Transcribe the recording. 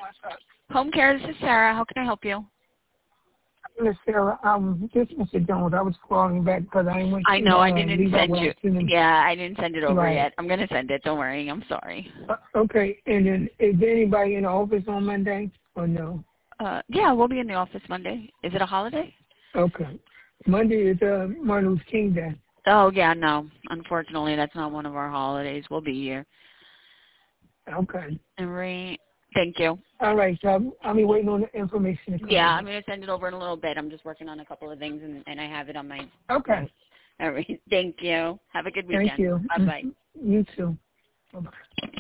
Home care, this is Sarah. How can I help you? Miss Sarah, this is Mr. Jones. I was calling back because I went to I know, I didn't leave send out you. last minute. Yeah, I didn't send it over Right. yet. I'm going to send it. Don't worry. I'm sorry. Okay, and then is there anybody in the office on Monday or no? Yeah, we'll be in the office Monday. Is it a holiday? Okay. Monday is Martin Luther King Day. Oh, yeah, no. Unfortunately, that's not one of our holidays. We'll be here. Okay. All right. Thank you. All right, so I'll be waiting on the information to come Yeah, over. I'm going to send it over in a little bit. I'm just working on a couple of things, and I have it on my... Okay. All right. Thank you. Have a good weekend. Thank you. Bye-bye. You too. Bye-bye.